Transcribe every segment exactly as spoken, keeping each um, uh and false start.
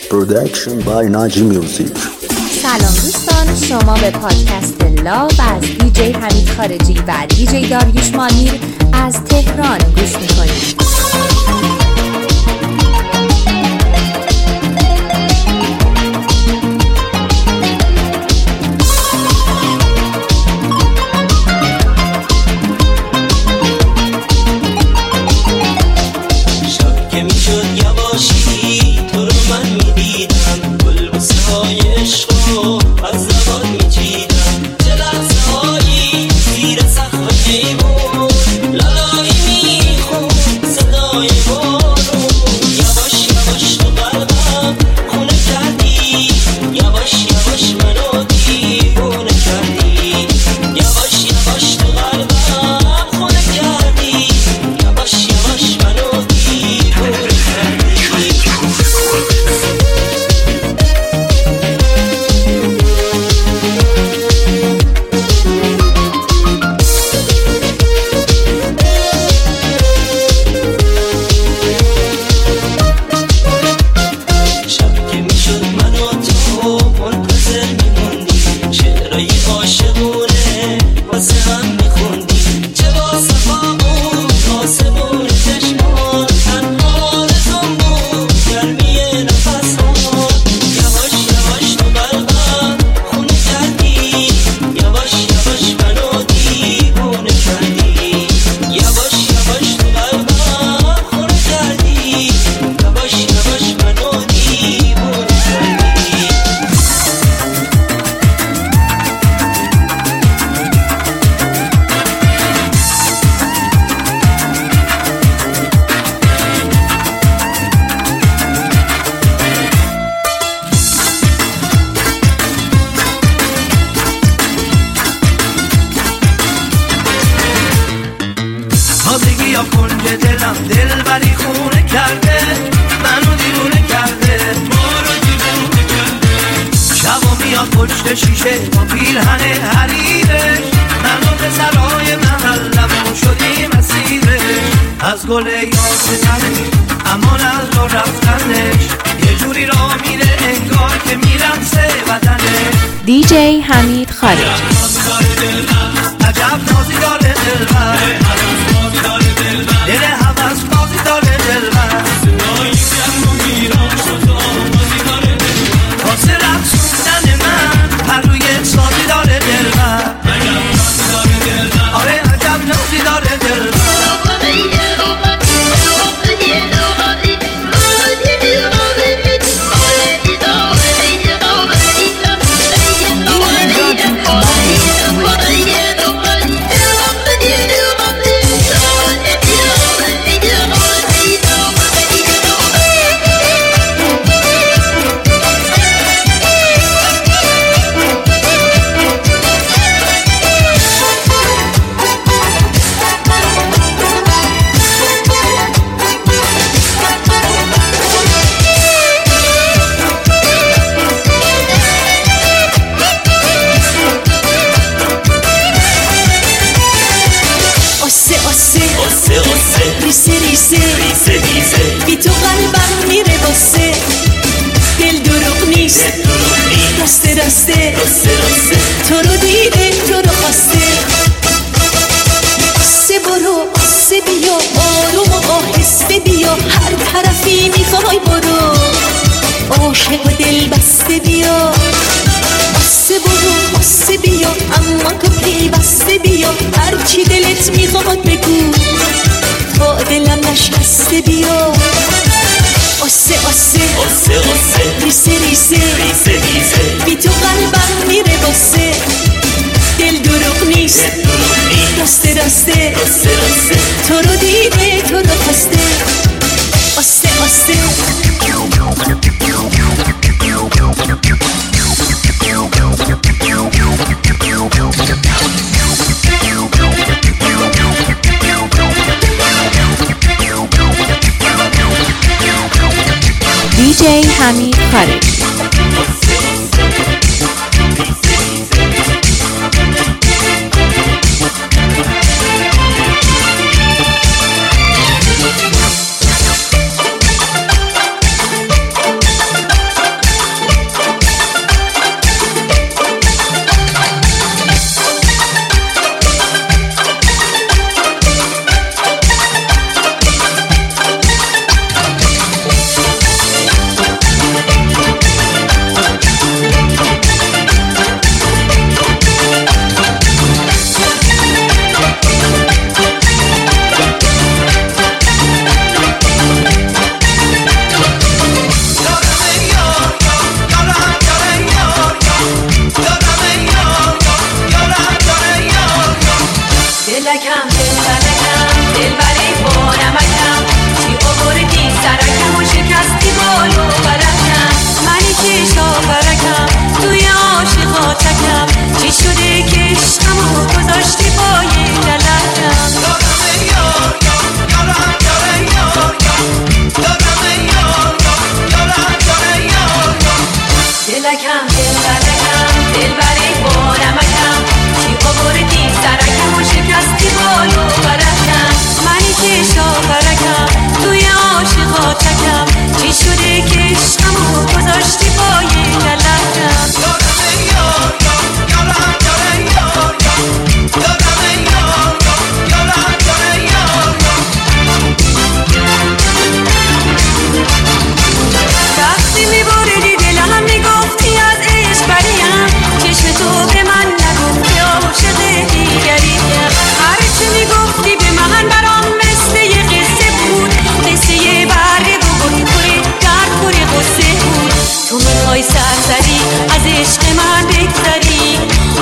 Production by Naji Music. سلام دوستان، شما به پادکست لاو از دیجی حمید خارجی و دیجی داریوش مانیر از تهران گوش میکنید. پشت شیشه با پیرهن حریرش منو به سرای محلمون شدیم اسیرش از گل یاد زنش امان از رو رفتنش یه جوری را میره انگار که میرم سه بدنش. دیجی حمید خارجی. عجب نازی داره دلبر، دل حوض بازی داره دلبر، واسه رقصوندن من هر روی سازی داره دلبر، آره عجب نازی داره دلبر. ریسه ریسه ریسه ریسه بی تو قلبم میره واسه دل دروغ نیست راسته راسته تو رو دیده تو رو خواسته آسه برو آسه بیا آروم و آهسته بیا هر طرفی میخوای برو عاشق و دل بسته بیا آسه برو آسه بیا اما تو پیوسته بیا هرچی دلت میخواد بگو با دلم نشسته بیا آسه آسه آسه آسه ریسه ریسه ریسه ریسه بی تو قلبم میره واسه دل دروغ نیست راسته راسته تو رو دیده تو رو خواسته آسه آسه دیجی حمید خارجی.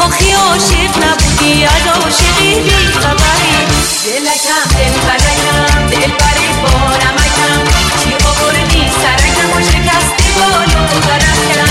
آخی عاشق نبودی از عاشقی بی خبری دلکم دل فلکم دل بری بارمکم چی آوردی سرکم و شکستی بالو برکم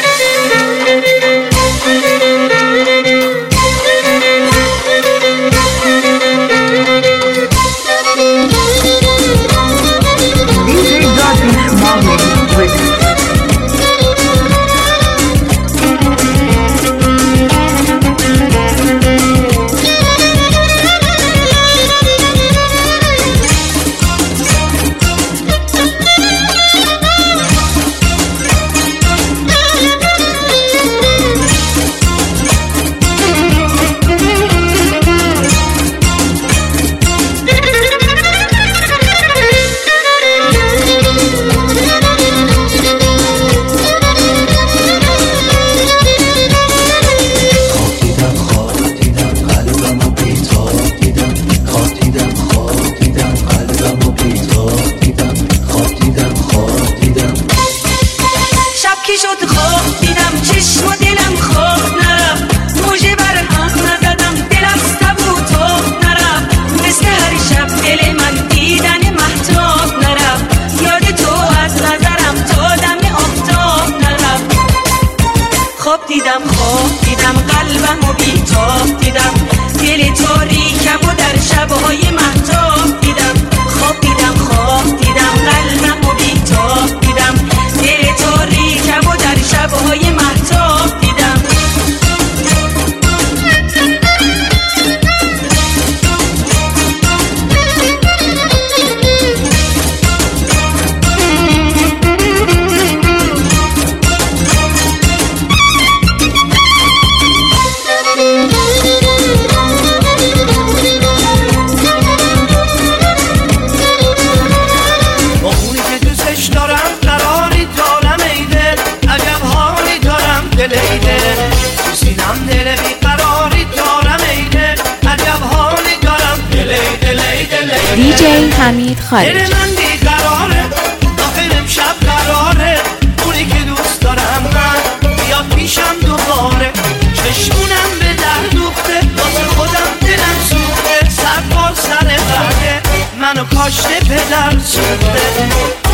دیجی حمید خارجی. دل من بیقراره آخر امشب قراره اونی که دوست دارم من بیاد پیشم دوباره چشمونم به در دوخته واسه خودم دلم سوخته سر بار سر برده منو کاشته پدر سوخته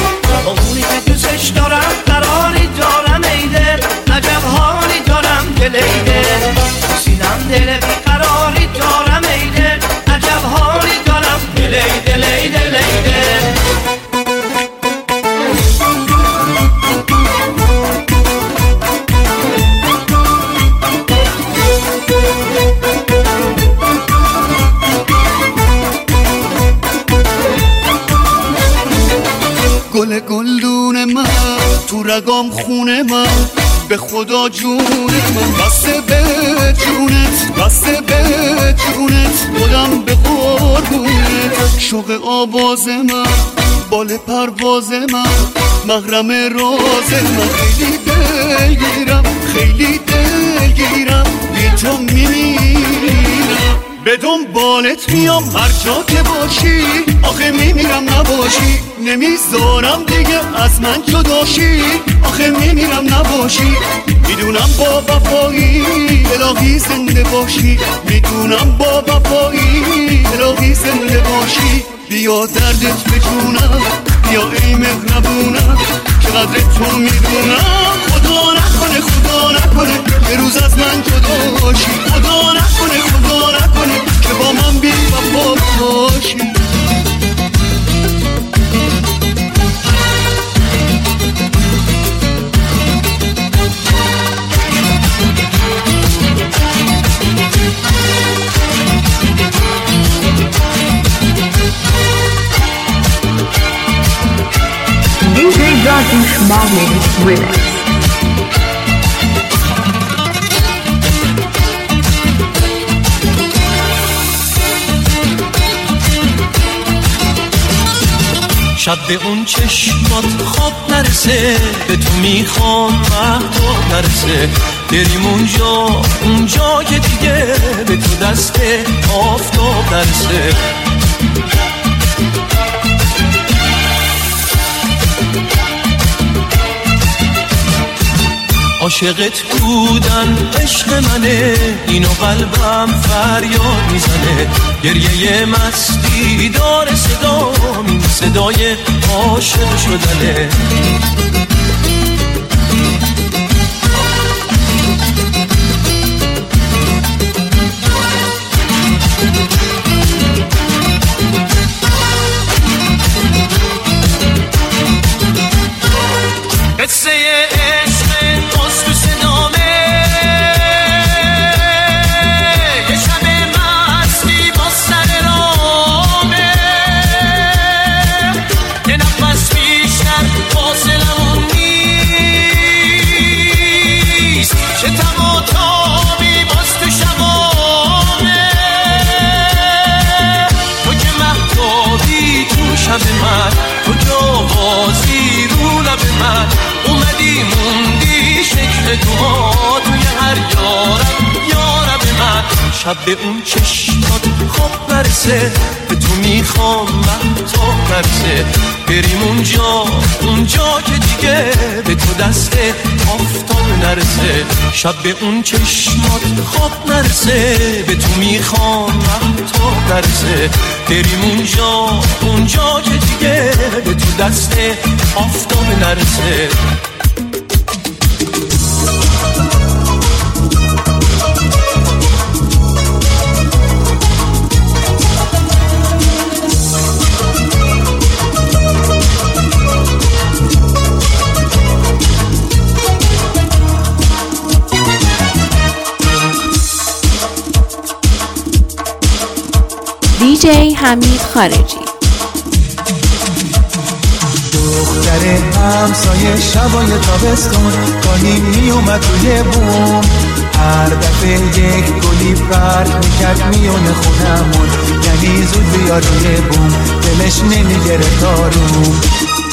با اونی که دوستش دارم قراری دارم ای دل عجب حالی دارم دل ای دل سینم دل بیقراری دارم ای دل عجب حالی دارم دل ای دل ای دل ای دل گل گلدون من تو رگام خونه من به خدا جون من بسته به جونت بسته به جونت خودم به قربونت شوق آواز من بال پرواز من محرم راز من خیلی دلگیرم خیلی دلگیرم بی تو میمیرم به دنبالت میام هر جا که باشی آخه میمیرم نباشی نمیذارم دیگه از من جداشی آخه میمیرم نباشی میدونم با وفایی الهی زنده باشی میدونم با وفایی الهی زنده باشی بیا دردت به جونم بیا ای مهربونم چقدر تو میدونم خدا نکنه خدا نکنه یه روز از من جداشی خدا نکنه خدا نکنه که با من بی وفا باشی دیجی داریوش ماهری ریمیکس. شب به اون چشمات خواب نرسه به تو میخوام مهتاب نرسه بریم اونجا اونجا که دیگه به تو دست آفتاب نرسه عاشقت بودن عشق منه، اینو قلبم فریاد میزنه. گریه مستی داره صدا، این صدای عاشق شدنه. قصه عشق قصد سنامه، یه شب مستی با سر رامه، یه نفس بیشتر فاصلمون نیست، چه تم و تابی باز تو شبامه. تو که مهتابی تو شب من، تو که آوازی رو لب من، اومدی موندی شکل تو توی هر یارم یارم من. شب به اون چشمات خواب نرسه، به تو میخوام من تا نرسه. بریم اونجا اونجا که دیگه به تو دست آفتاب نرسه. شب به اون چشمات خواب نرسه، به تو میخوام من تا نرسه. بریم اونجا اونجا که دیگه به تو دست آفتاب نرسه. دیجی حمید خارجی. دختر همسایه شبای تابستون گاهی می اومد توی بوم، هر دفعه یک گلی فرق میکرد میونه خونمون، یعنی زود بیاد روی بوم دلش نمیگرفت آروم.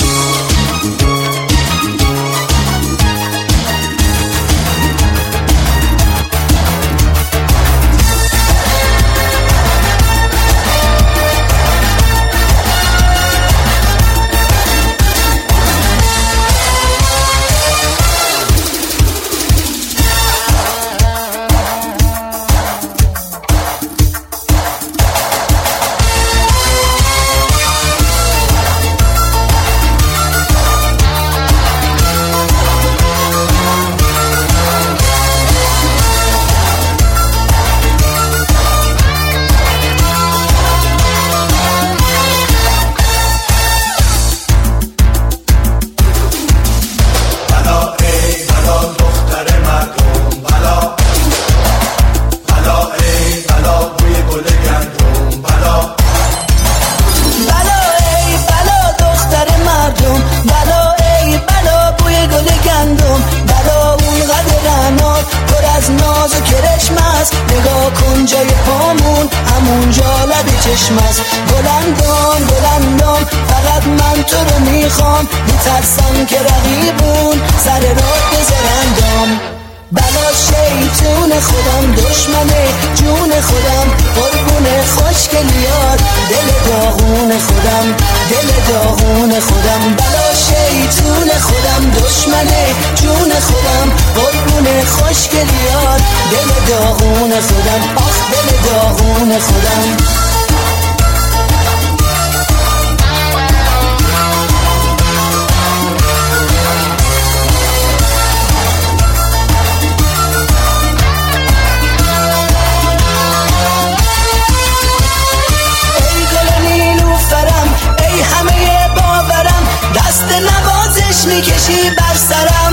میکشی بر سرم،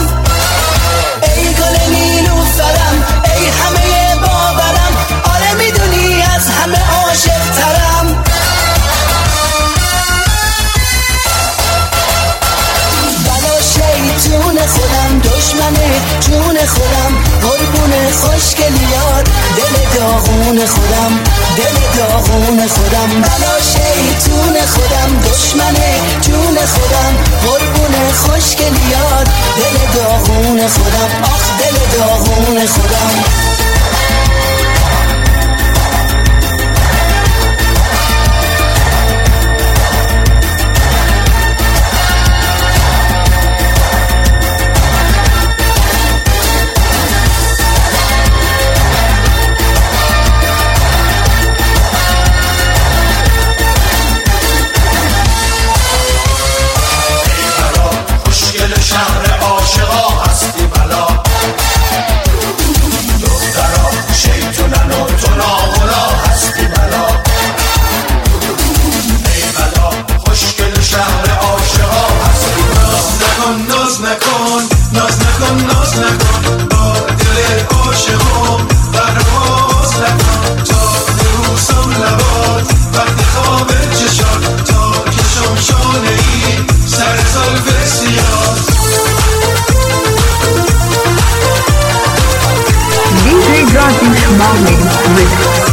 ای گل نیلوفرم، ای همه باورم، آره میدونی از همه عاشق ترم. بلا شیطون خودم، دشمن جون خودم، قربون خوشگلیات، دل داغون خودم، دل داغون خودم. بلا شیطون خودم، دشمن جون خودم، قربون خوشگلیات، دل داغون خودم، آخ دل داغون خودم. عاشقا هستی بلا دخترا شیطونن و تو ناغلا هستی بلا ای بلا خوشگل شهر عاشقا هستی بلا ناز نکن ناز نکن ناز نکن با دل عاشقم پرواز نکن تا روسم لبات وقتی خواب چشات تا کشم شانه ای سر زلف سیاه دی جی داریوش ماهمری ریمیکس.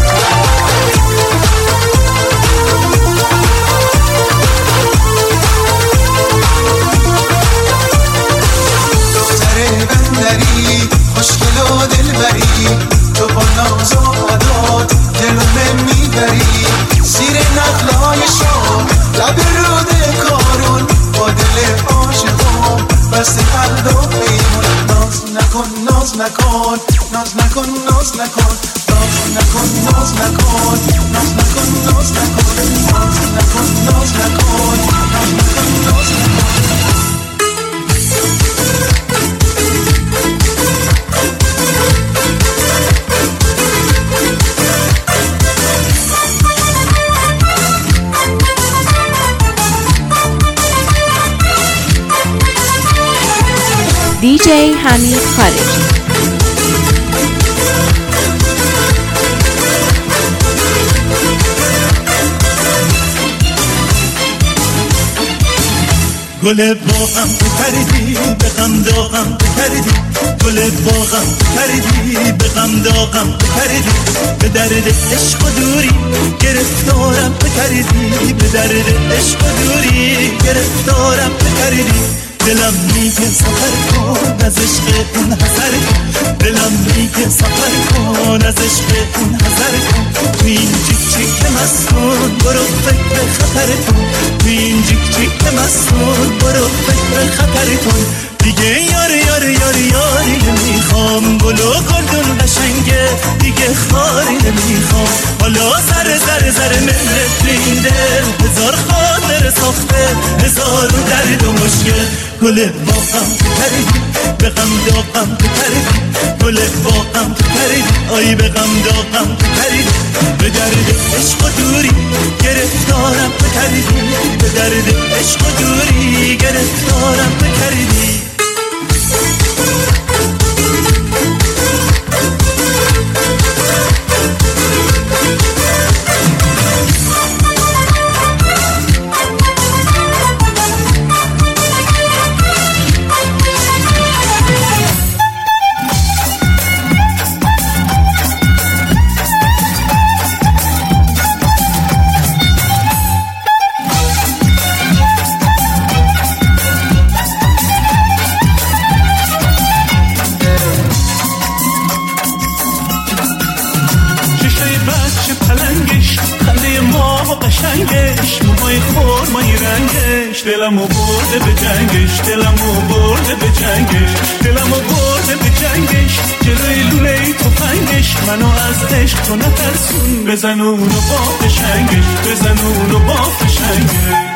خوشگل و دلبری تو با ناز و عداد دلم میبری زیر نخلای شام لب رود کارون با دل عاشقم بست قلب و پیمون ناز نکن ناز نکن ناز نکن ناز نکن ناز نکن ناز نکن ناز نکن ناز نکن ناز نکن ناز نکن ناز نکن ناز نکن دی جی حمید خارجی. گل باغم پریدی به غم داغم پریدی گل باغم پریدی به غم داغم پریدی به درد عشق و دوری گرفتارم پریدی به درد عشق و دوری گرفتارم پریدی دلم میگه سفر کن از عشق اون حذر کن دلم میگه سفر کن از عشق اون حذر کن تو این جیک جیک مستون برو فکر خطر کن تو این جیک جیک مستون برو فکر خطر کن دیگه یاری یاری یاری یاری نمیخوام گل و گلدون قشنگه دیگه خاری نمیخوام حالا زر زر زر ملت تو این دل هزار خاطر ساخته هزار درد و مشکل گل باغم پریدی به غم داغم پریدی گل باغم پریدی آی به غم داغم پریدی به درد عشق و دوری گرفتارم پریدی به درد عشق و دوری گرفتارم پریدی دلمو برده به جنگش دلمو برده به جنگش دلمو برده به جنگش جلوی لوله تفنگش منو از عشق تو نترسون بزن اونو با فشنگش بزن اونو با فشنگش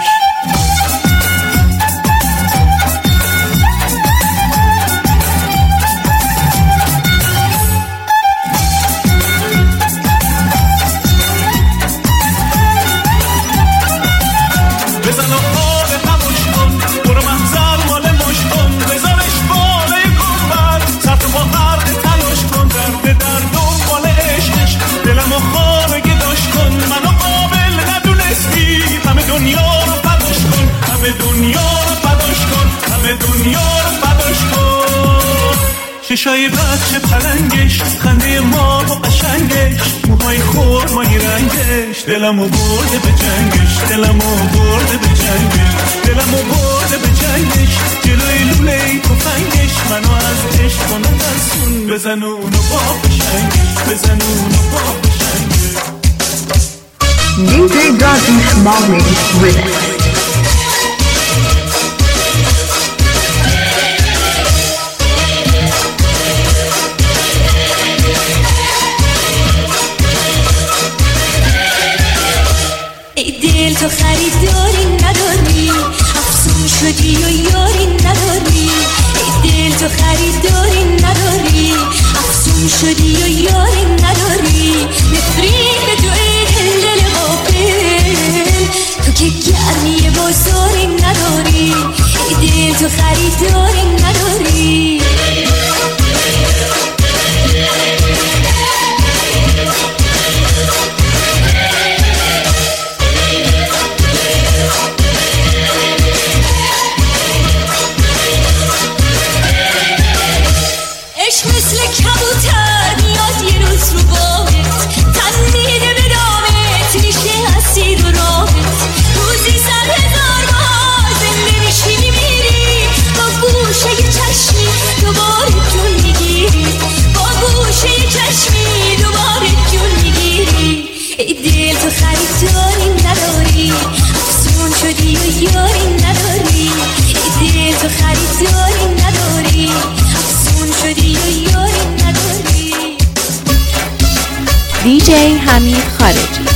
چشای بچه پلنگش خنده ما و قشنگش موهای خرمایی رنگش دلمو برده به جنگش دلمو برده به جنگش دلمو برده به جنگش جلوی لوله تفنگش منو از عشق و نترسون بزن اونو با فشنگش بزن اونو با فشنگش دی جی داریوش ماهمری ریمیکس. تو خریداری نداری افسون شدی و یاری نداری ای دل شدی و یاری نداری نفرین به تو ای دل غافل تو که گرمی بازاری نداری ای دل تو خریداری نداری عشق مثل کبوتر میاد یه روز رو بامت تن میده به دامت میشه اسیر و رامت روزی صد هزار بار زنده میشی میمیری با گوشه چشمی دوباره جون میگیری با گوشه چشمی دوباره جون میگیری ای دل تو خریداری نداری افسون شدی و یاری نداری ای دل تو خریداری نداری شدی و یاری نداری دیجی حمید خارجی.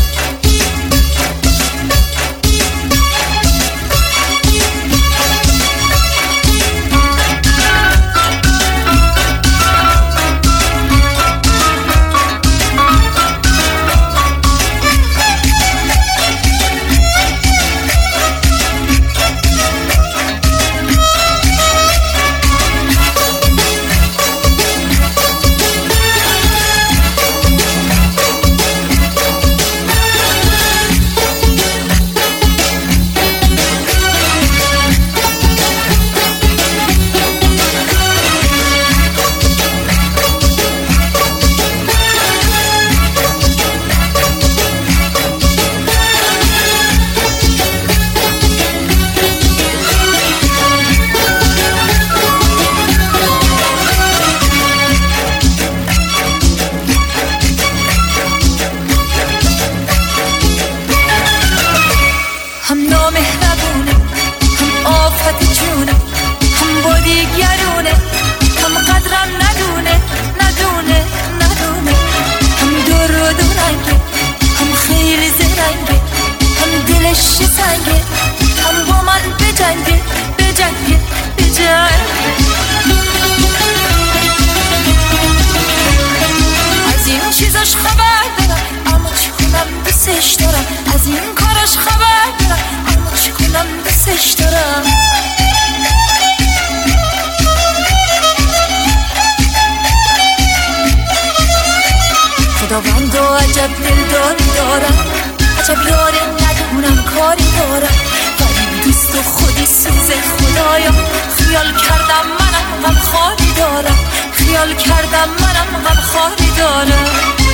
خداوندو عجب دلداری دارم عجب یاره ندونم کاری دارم غریب دوست و خودی سوزه خدایا خیال کردم منم غم خاری دارم خیال کردم منم غم خاری دارم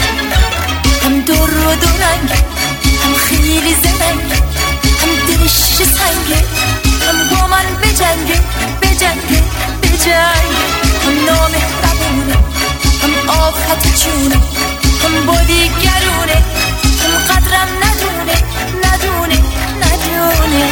هم دور و دورنگه هم خیلی زننگه هم دلش سنگه هم با من بجنگه بجنگه بجنگه هم نامهربونه هم آفت جونه هم بادی گرونه هم قدرم ندونه ندونه ندونه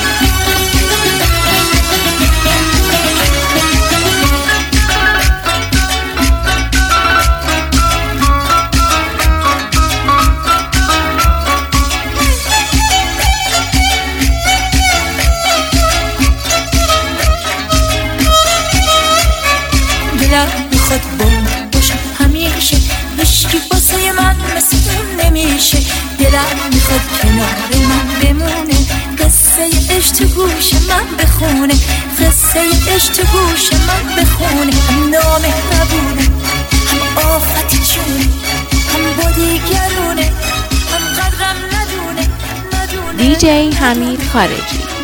دلم میخواد بم باشم همیشه هیچکی واسه من مثل اون نمیشه دلم میخواد کنار من بمونه قصه عشق تو گوش من بخونه قصه عشق تو گوش من بخونه هم نامهربونه هم آفت جونه هم بادی گرونه هم قدرم ندونه ندونه دیجی حمید خارجی.